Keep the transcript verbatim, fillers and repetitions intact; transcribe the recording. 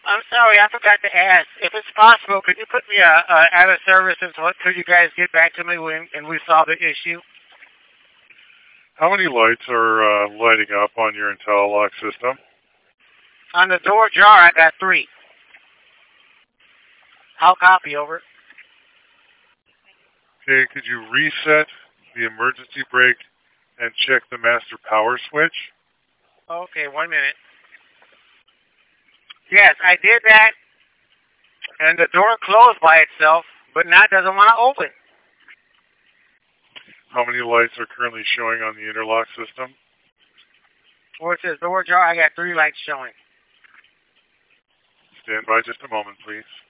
I'm sorry, I forgot to ask. If it's possible, could you put me uh, uh, out of service until you guys get back to me when and we solve the issue? How many lights are uh, lighting up on your IntelliLock system? On the door jar, I got three. I'll copy over. Okay, could you reset the emergency brake and check the master power switch? Okay, one minute. Yes, I did that, and the door closed by itself, but now it doesn't want to open. How many lights are currently showing on the interlock system? Where it says door jar, I got three lights showing. Stand by just a moment, please.